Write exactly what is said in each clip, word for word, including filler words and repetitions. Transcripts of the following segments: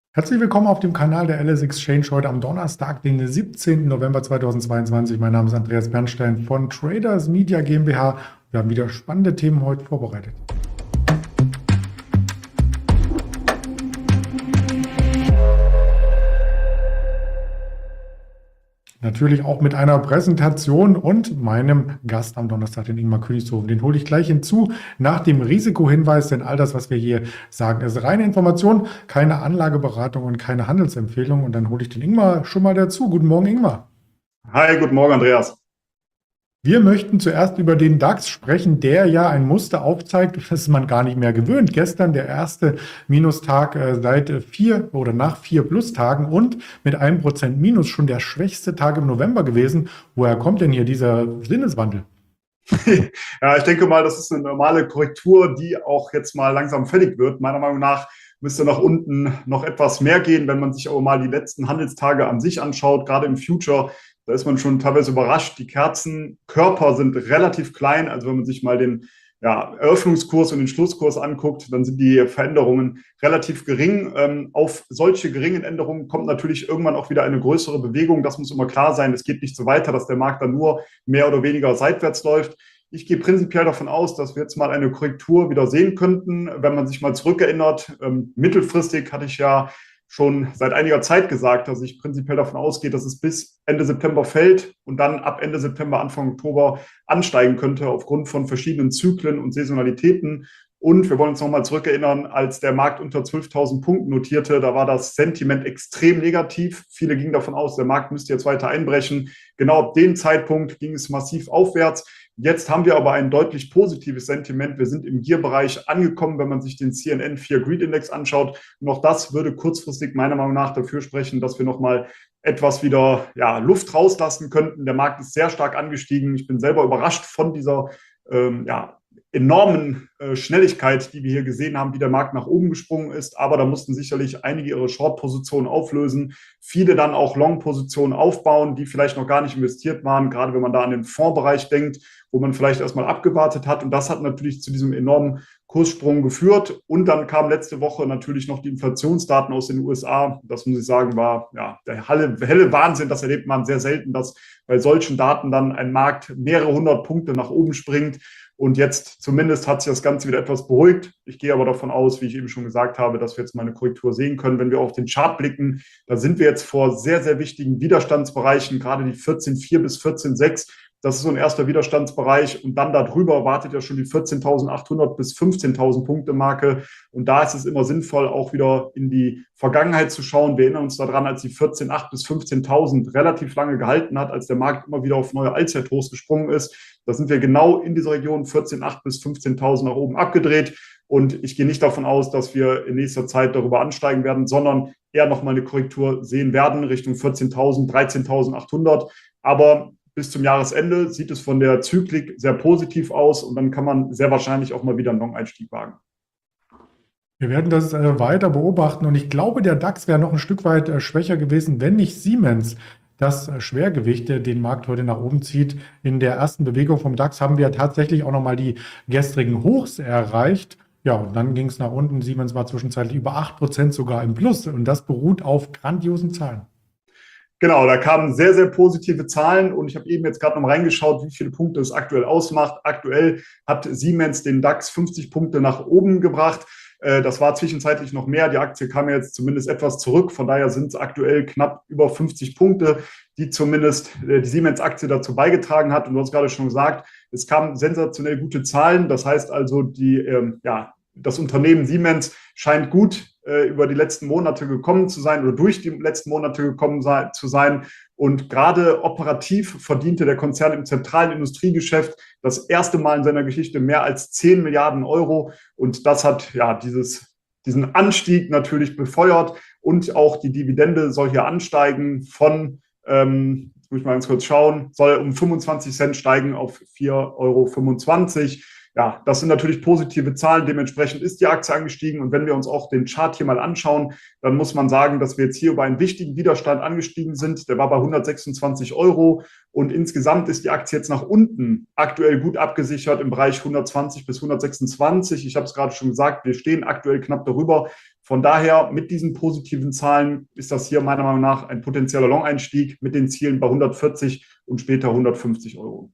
Herzlich willkommen auf dem Kanal der L S Exchange heute am Donnerstag, den siebzehnten November zweitausendzweiundzwanzig. Mein Name ist Andreas Bernstein von Traders Media GmbH. Wir haben wieder spannende Themen heute vorbereitet. Natürlich auch mit einer Präsentation und meinem Gast am Donnerstag, den Ingmar Königshofen. Den hole ich gleich hinzu nach dem Risikohinweis, denn all das, was wir hier sagen, ist reine Information, keine Anlageberatung und keine Handelsempfehlung. Und dann hole ich den Ingmar schon mal dazu. Guten Morgen, Ingmar. Hi, guten Morgen, Andreas. Wir möchten zuerst über den DAX sprechen, der ja ein Muster aufzeigt, das ist man gar nicht mehr gewöhnt. Gestern der erste Minustag äh, seit vier oder nach vier Plustagen und mit einem Prozent Minus schon der schwächste Tag im November gewesen. Woher kommt denn hier dieser Sinneswandel? Ja, ich denke mal, das ist eine normale Korrektur, die auch jetzt mal langsam fällig wird. Meiner Meinung nach müsste nach unten noch etwas mehr gehen, wenn man sich aber mal die letzten Handelstage an sich anschaut, gerade im Future. Da ist man schon teilweise überrascht. Die Kerzenkörper sind relativ klein. Also wenn man sich mal den ja, Eröffnungskurs und den Schlusskurs anguckt, dann sind die Veränderungen relativ gering. Ähm, auf solche geringen Änderungen kommt natürlich irgendwann auch wieder eine größere Bewegung. Das muss immer klar sein. Es geht nicht so weiter, dass der Markt dann nur mehr oder weniger seitwärts läuft. Ich gehe prinzipiell davon aus, dass wir jetzt mal eine Korrektur wieder sehen könnten. Wenn man sich mal zurückerinnert, ähm, mittelfristig hatte ich ja schon seit einiger Zeit gesagt, dass ich prinzipiell davon ausgehe, dass es bis Ende September fällt und dann ab Ende September, Anfang Oktober ansteigen könnte aufgrund von verschiedenen Zyklen und Saisonalitäten. Und wir wollen uns nochmal zurückerinnern, als der Markt unter zwölftausend Punkten notierte, da war das Sentiment extrem negativ. Viele gingen davon aus, der Markt müsste jetzt weiter einbrechen. Genau ab dem Zeitpunkt ging es massiv aufwärts. Jetzt haben wir aber ein deutlich positives Sentiment. Wir sind im Gier-Bereich angekommen, wenn man sich den C N N vier Greed Index anschaut. Und auch das würde kurzfristig meiner Meinung nach dafür sprechen, dass wir nochmal etwas wieder ja, Luft rauslassen könnten. Der Markt ist sehr stark angestiegen. Ich bin selber überrascht von dieser ähm, ja, enormen äh, Schnelligkeit, die wir hier gesehen haben, wie der Markt nach oben gesprungen ist. Aber da mussten sicherlich einige ihre Short-Positionen auflösen, viele dann auch Long-Positionen aufbauen, die vielleicht noch gar nicht investiert waren, gerade wenn man da an den Fondsbereich denkt, wo man vielleicht erstmal abgewartet hat. Und das hat natürlich zu diesem enormen Kurssprung geführt. Und dann kam letzte Woche natürlich noch die Inflationsdaten aus den U S A. Das muss ich sagen, war ja der helle, helle Wahnsinn. Das erlebt man sehr selten, dass bei solchen Daten dann ein Markt mehrere hundert Punkte nach oben springt. Und jetzt zumindest hat sich das Ganze wieder etwas beruhigt. Ich gehe aber davon aus, wie ich eben schon gesagt habe, dass wir jetzt mal eine Korrektur sehen können. Wenn wir auf den Chart blicken, da sind wir jetzt vor sehr, sehr wichtigen Widerstandsbereichen, gerade die vierzehn Komma vier bis vierzehn Komma sechs. Das ist so ein erster Widerstandsbereich. Und dann darüber wartet ja schon die vierzehntausendachthundert bis fünfzehntausend Punkte Marke. Und da ist es immer sinnvoll, auch wieder in die Vergangenheit zu schauen. Wir erinnern uns daran, als die vierzehn Komma acht bis fünfzehntausend relativ lange gehalten hat, als der Markt immer wieder auf neue Allzeithochs gesprungen ist. Da sind wir genau in dieser Region vierzehn Komma acht bis fünfzehntausend nach oben abgedreht. Und ich gehe nicht davon aus, dass wir in nächster Zeit darüber ansteigen werden, sondern eher nochmal eine Korrektur sehen werden Richtung vierzehntausend, dreizehntausendachthundert. Aber bis zum Jahresende sieht es von der Zyklik sehr positiv aus und dann kann man sehr wahrscheinlich auch mal wieder einen Long-Einstieg wagen. Wir werden das äh, weiter beobachten und ich glaube, der DAX wäre noch ein Stück weit äh, schwächer gewesen, wenn nicht Siemens das äh, Schwergewicht äh, den Markt heute nach oben zieht. In der ersten Bewegung vom DAX haben wir tatsächlich auch nochmal die gestrigen Hochs erreicht. Ja, und dann ging es nach unten. Siemens war zwischenzeitlich über acht Prozent sogar im Plus und das beruht auf grandiosen Zahlen. Genau, da kamen sehr, sehr positive Zahlen und ich habe eben jetzt gerade noch mal reingeschaut, wie viele Punkte es aktuell ausmacht. Aktuell hat Siemens den DAX fünfzig Punkte nach oben gebracht. Das war zwischenzeitlich noch mehr. Die Aktie kam jetzt zumindest etwas zurück. Von daher sind es aktuell knapp über fünfzig Punkte, die zumindest die Siemens-Aktie dazu beigetragen hat. Und du hast gerade schon gesagt, es kamen sensationell gute Zahlen. Das heißt also, die, ähm, ja, das Unternehmen Siemens scheint gut äh, über die letzten Monate gekommen zu sein oder durch die letzten Monate gekommen sei, zu sein. Und gerade operativ verdiente der Konzern im zentralen Industriegeschäft das erste Mal in seiner Geschichte mehr als zehn Milliarden Euro. Und das hat ja dieses, diesen Anstieg natürlich befeuert. Und auch die Dividende soll hier ansteigen von, ähm, jetzt muss ich mal ganz kurz schauen, soll um fünfundzwanzig Cent steigen auf vier Euro fünfundzwanzig. Ja, das sind natürlich positive Zahlen. Dementsprechend ist die Aktie angestiegen. Und wenn wir uns auch den Chart hier mal anschauen, dann muss man sagen, dass wir jetzt hier über einen wichtigen Widerstand angestiegen sind. Der war bei hundertsechsundzwanzig Euro. Und insgesamt ist die Aktie jetzt nach unten aktuell gut abgesichert im Bereich hundertzwanzig bis hundertsechsundzwanzig. Ich habe es gerade schon gesagt, wir stehen aktuell knapp darüber. Von daher, mit diesen positiven Zahlen ist das hier meiner Meinung nach ein potenzieller Long-Einstieg mit den Zielen bei hundertvierzig und später hundertfünfzig Euro.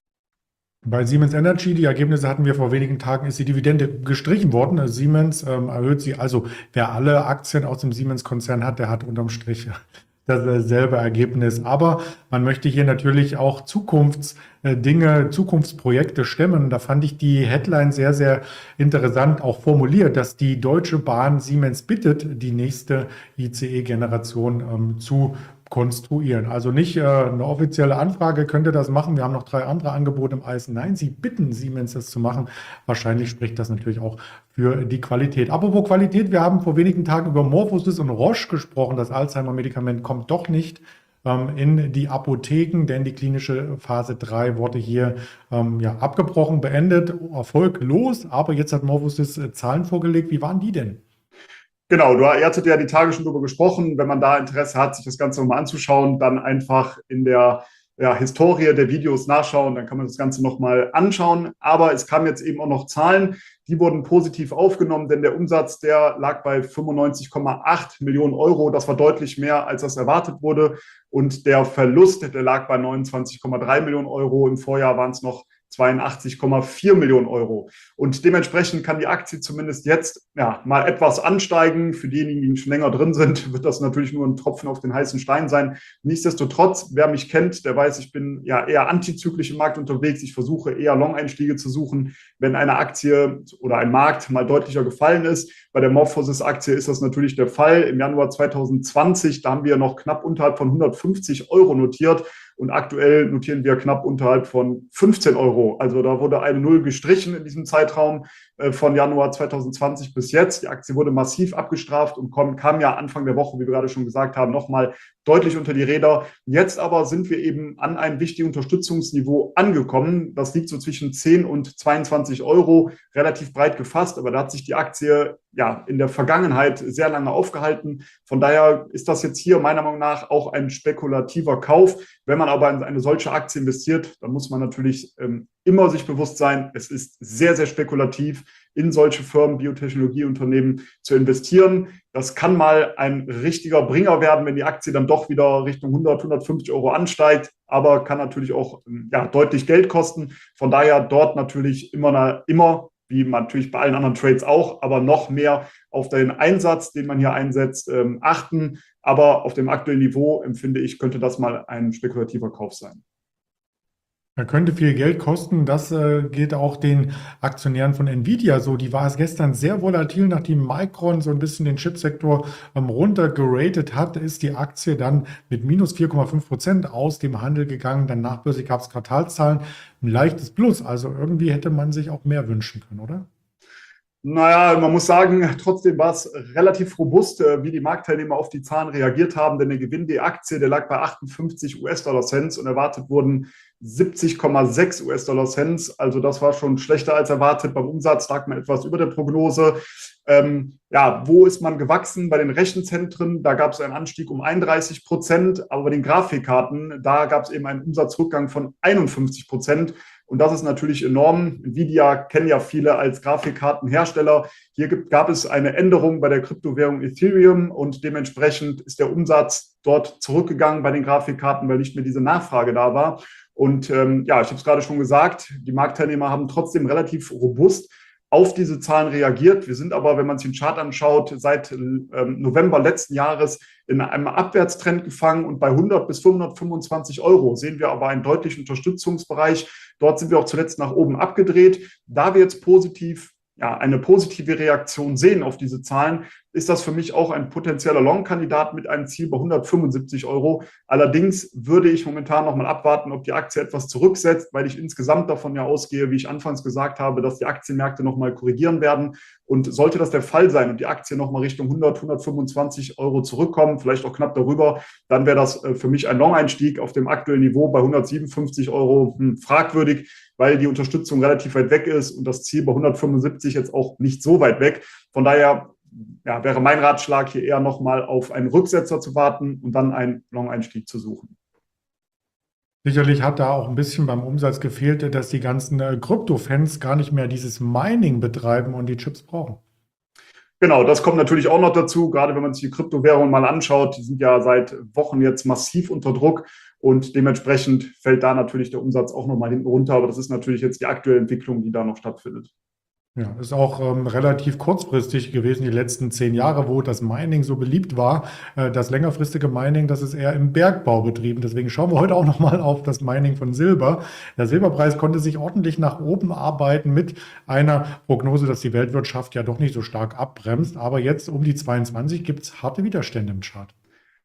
Bei Siemens Energy, die Ergebnisse hatten wir vor wenigen Tagen, ist die Dividende gestrichen worden. Also Siemens ähm, erhöht sie. Also wer alle Aktien aus dem Siemens-Konzern hat, der hat unterm Strich dasselbe Ergebnis. Aber man möchte hier natürlich auch Zukunftsdinge, Zukunftsprojekte stemmen. Da fand ich die Headline sehr, sehr interessant auch formuliert, dass die Deutsche Bahn Siemens bittet, die nächste I C E-Generation ähm, zu konstruieren. Also nicht äh, eine offizielle Anfrage, könnt ihr das machen? Wir haben noch drei andere Angebote im Eis. Nein, sie bitten Siemens, das zu machen. Wahrscheinlich spricht das natürlich auch für die Qualität. Apropos Qualität, wir haben vor wenigen Tagen über MorphoSys und Roche gesprochen. Das Alzheimer-Medikament kommt doch nicht ähm, in die Apotheken, denn die klinische Phase drei wurde hier ähm, ja, abgebrochen, beendet, erfolglos. Aber jetzt hat MorphoSys äh, Zahlen vorgelegt. Wie waren die denn? Genau, du ihr hattet ja die Tage schon darüber gesprochen. Wenn man da Interesse hat, sich das Ganze nochmal anzuschauen, dann einfach in der ja, Historie der Videos nachschauen, dann kann man das Ganze nochmal anschauen. Aber es kamen jetzt eben auch noch Zahlen, die wurden positiv aufgenommen, denn der Umsatz, der lag bei fünfundneunzig Komma acht Millionen Euro. Das war deutlich mehr, als das erwartet wurde. Und der Verlust, der lag bei neunundzwanzig Komma drei Millionen Euro. Im Vorjahr waren es noch zweiundachtzig Komma vier Millionen Euro. Und dementsprechend kann die Aktie zumindest jetzt ja, mal etwas ansteigen. Für diejenigen, die schon länger drin sind, wird das natürlich nur ein Tropfen auf den heißen Stein sein. Nichtsdestotrotz, wer mich kennt, der weiß, ich bin ja eher antizyklisch im Markt unterwegs. Ich versuche eher Long-Einstiege zu suchen, wenn eine Aktie oder ein Markt mal deutlicher gefallen ist. Bei der MorphoSys-Aktie ist das natürlich der Fall. Im Januar zwanzig zwanzig, da haben wir noch knapp unterhalb von hundertfünfzig Euro notiert. Und aktuell notieren wir knapp unterhalb von fünfzehn Euro. Also da wurde eine Null gestrichen in diesem Zeitraum äh, von Januar zwanzig zwanzig bis jetzt. Die Aktie wurde massiv abgestraft und kam, kam ja Anfang der Woche, wie wir gerade schon gesagt haben, nochmal deutlich unter die Räder. Jetzt aber sind wir eben an einem wichtigen Unterstützungsniveau angekommen. Das liegt so zwischen zehn und zweiundzwanzig Euro, relativ breit gefasst. Aber da hat sich die Aktie ja in der Vergangenheit sehr lange aufgehalten. Von daher ist das jetzt hier meiner Meinung nach auch ein spekulativer Kauf. Wenn man aber in eine solche Aktie investiert, dann muss man natürlich ähm, immer sich bewusst sein, es ist sehr, sehr spekulativ, in solche Firmen, Biotechnologieunternehmen zu investieren. Das kann mal ein richtiger Bringer werden, wenn die Aktie dann doch wieder Richtung hundert, hundertfünfzig Euro ansteigt, aber kann natürlich auch ja, deutlich Geld kosten. Von daher dort natürlich immer, immer, wie natürlich bei allen anderen Trades auch, aber noch mehr auf den Einsatz, den man hier einsetzt, ähm, achten. Aber auf dem aktuellen Niveau, empfinde ich, könnte das mal ein spekulativer Kauf sein. Er könnte viel Geld kosten. Das äh, geht auch den Aktionären von Nvidia so. Die war es gestern sehr volatil, nachdem Micron so ein bisschen den Chipsektor ähm, runtergeratet hat, ist die Aktie dann mit minus vier Komma fünf Prozent aus dem Handel gegangen. Dann nachbörslich gab es Quartalszahlen, ein leichtes Plus. Also irgendwie hätte man sich auch mehr wünschen können, oder? Naja, man muss sagen, trotzdem war es relativ robust, äh, wie die Marktteilnehmer auf die Zahlen reagiert haben, denn der Gewinn der Aktie, der lag bei achtundfünfzig US-Dollar-Cents und erwartet wurden siebzig Komma sechs US-Dollar-Cents. Also das war schon schlechter als erwartet. Beim Umsatz lag man etwas über der Prognose. Ähm, ja, wo ist man gewachsen? Bei den Rechenzentren, da gab es einen Anstieg um einunddreißig Prozent, aber bei den Grafikkarten, da gab es eben einen Umsatzrückgang von einundfünfzig Prozent. Und das ist natürlich enorm. Nvidia kennen ja viele als Grafikkartenhersteller. Hier gibt, gab es eine Änderung bei der Kryptowährung Ethereum und dementsprechend ist der Umsatz dort zurückgegangen bei den Grafikkarten, weil nicht mehr diese Nachfrage da war. Und ähm, ja, ich habe es gerade schon gesagt, die Marktteilnehmer haben trotzdem relativ robust auf diese Zahlen reagiert. Wir sind aber, wenn man sich den Chart anschaut, seit ähm, November letzten Jahres in einem Abwärtstrend gefangen und bei hundert bis hundertfünfundzwanzig Euro sehen wir aber einen deutlichen Unterstützungsbereich. Dort sind wir auch zuletzt nach oben abgedreht. Da wir jetzt positiv, ja, eine positive Reaktion sehen auf diese Zahlen, ist das für mich auch ein potenzieller Long-Kandidat mit einem Ziel bei hundertfünfundsiebzig Euro. Allerdings würde ich momentan noch mal abwarten, ob die Aktie etwas zurücksetzt, weil ich insgesamt davon ja ausgehe, wie ich anfangs gesagt habe, dass die Aktienmärkte noch mal korrigieren werden. Und sollte das der Fall sein und die Aktie noch mal Richtung hundert, hundertfünfundzwanzig Euro zurückkommen, vielleicht auch knapp darüber, dann wäre das für mich ein Long-Einstieg auf dem aktuellen Niveau bei hundertsiebenundfünfzig Euro hm, fragwürdig, weil die Unterstützung relativ weit weg ist und das Ziel bei hundertfünfundsiebzig jetzt auch nicht so weit weg. Von daher ja, wäre mein Ratschlag hier eher nochmal auf einen Rücksetzer zu warten und dann einen Long-Einstieg zu suchen. Sicherlich hat da auch ein bisschen beim Umsatz gefehlt, dass die ganzen äh, Krypto-Fans gar nicht mehr dieses Mining betreiben und die Chips brauchen. Genau, das kommt natürlich auch noch dazu, gerade wenn man sich die Kryptowährungen mal anschaut. Die sind ja seit Wochen jetzt massiv unter Druck und dementsprechend fällt da natürlich der Umsatz auch nochmal hinten runter. Aber das ist natürlich jetzt die aktuelle Entwicklung, die da noch stattfindet. Ja, ist auch ähm, relativ kurzfristig gewesen, die letzten zehn Jahre, wo das Mining so beliebt war. Äh, das längerfristige Mining, das ist eher im Bergbau betrieben. Deswegen schauen wir heute auch nochmal auf das Mining von Silber. Der Silberpreis konnte sich ordentlich nach oben arbeiten mit einer Prognose, dass die Weltwirtschaft ja doch nicht so stark abbremst. Aber jetzt um die zweiundzwanzig gibt es harte Widerstände im Chart.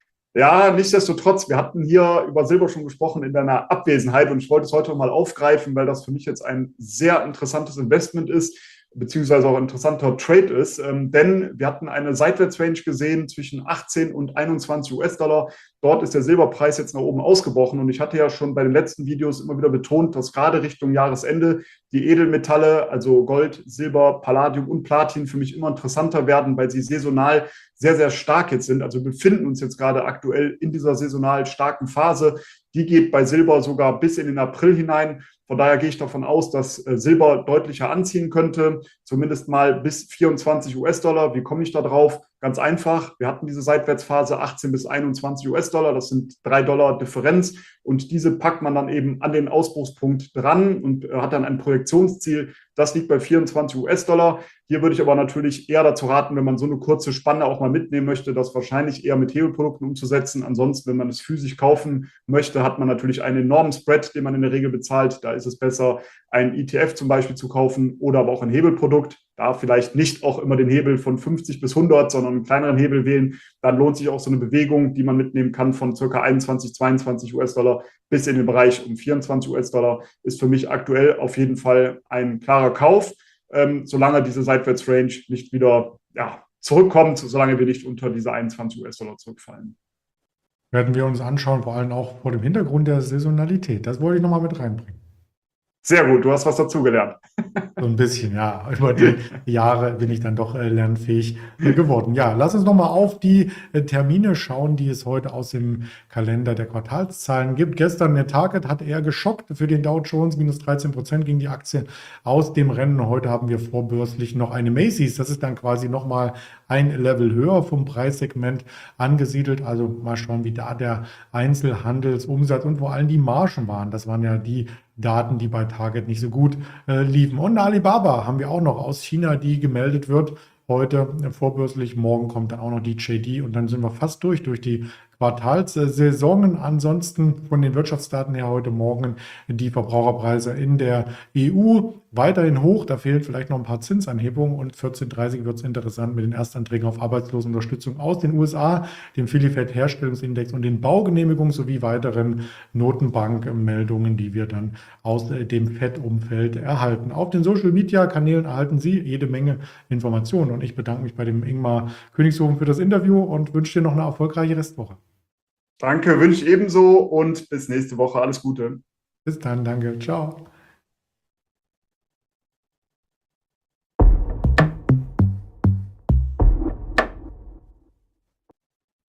Ja, nichtsdestotrotz, wir hatten hier über Silber schon gesprochen in deiner Abwesenheit und ich wollte es heute mal aufgreifen, weil das für mich jetzt ein sehr interessantes Investment ist, beziehungsweise auch ein interessanter Trade ist. Ähm, denn wir hatten eine Seitwärtsrange gesehen zwischen achtzehn und einundzwanzig US-Dollar. Dort ist der Silberpreis jetzt nach oben ausgebrochen und ich hatte ja schon bei den letzten Videos immer wieder betont, dass gerade Richtung Jahresende die Edelmetalle, also Gold, Silber, Palladium und Platin für mich immer interessanter werden, weil sie saisonal sehr, sehr stark jetzt sind. Also wir befinden uns jetzt gerade aktuell in dieser saisonal starken Phase. Die geht bei Silber sogar bis in den April hinein. Von daher gehe ich davon aus, dass Silber deutlicher anziehen könnte, zumindest mal bis vierundzwanzig US-Dollar. Wie komme ich da drauf? Ganz einfach. Wir hatten diese Seitwärtsphase achtzehn bis einundzwanzig US-Dollar. Das sind drei Dollar Differenz. Und diese packt man dann eben an den Ausbruchspunkt dran und hat dann ein Projektionsziel. Das liegt bei vierundzwanzig US-Dollar. Hier würde ich aber natürlich eher dazu raten, wenn man so eine kurze Spanne auch mal mitnehmen möchte, das wahrscheinlich eher mit Hebelprodukten umzusetzen. Ansonsten, wenn man es physisch kaufen möchte, hat man natürlich einen enormen Spread, den man in der Regel bezahlt. Da ist es besser, ein E T F zum Beispiel zu kaufen oder aber auch ein Hebelprodukt. Da vielleicht nicht auch immer den Hebel von fünfzig bis hundert, sondern einen kleineren Hebel wählen. Dann lohnt sich auch so eine Bewegung, die man mitnehmen kann von ca. einundzwanzig, zweiundzwanzig US-Dollar bis in den Bereich um vierundzwanzig US-Dollar. Ist für mich aktuell auf jeden Fall ein klarer Kauf. Ähm, solange diese Seitwärtsrange nicht wieder ja, zurückkommt, solange wir nicht unter diese einundzwanzig US-Dollar zurückfallen. Werden wir uns anschauen, vor allem auch vor dem Hintergrund der Saisonalität. Das wollte ich nochmal mit reinbringen. Sehr gut, du hast was dazugelernt. So ein bisschen, ja. Über die Jahre bin ich dann doch äh, lernfähig äh, geworden. Ja, lass uns nochmal auf die äh, Termine schauen, die es heute aus dem Kalender der Quartalszahlen gibt. Gestern der Target hat eher geschockt für den Dow Jones, minus dreizehn Prozent gegen die Aktien aus dem Rennen. Heute haben wir vorbörslich noch eine Macy's. Das ist dann quasi nochmal ein Level höher vom Preissegment angesiedelt. Also mal schauen, wie da der Einzelhandelsumsatz und vor allem die Margen waren. Das waren ja die Daten, die bei Target nicht so gut äh, liefen. Und Alibaba haben wir auch noch aus China, die gemeldet wird. Heute äh, vorbörslich, morgen kommt dann auch noch die J D und dann sind wir fast durch, durch die Quartalssaisonen. Ansonsten von den Wirtschaftsdaten her heute Morgen die Verbraucherpreise in der E U weiterhin hoch. Da fehlen vielleicht noch ein paar Zinsanhebungen und vierzehn Uhr dreißig wird es interessant mit den Erstanträgen auf Arbeitslosenunterstützung aus den U S A, dem Philly Fed Herstellungsindex und den Baugenehmigungen sowie weiteren Notenbankmeldungen, die wir dann aus dem Fed-Umfeld erhalten. Auf den Social-Media-Kanälen erhalten Sie jede Menge Informationen und ich bedanke mich bei dem Ingmar Königshofen für das Interview und wünsche dir noch eine erfolgreiche Restwoche. Danke, wünsche ich ebenso und bis nächste Woche. Alles Gute. Bis dann, danke. Ciao.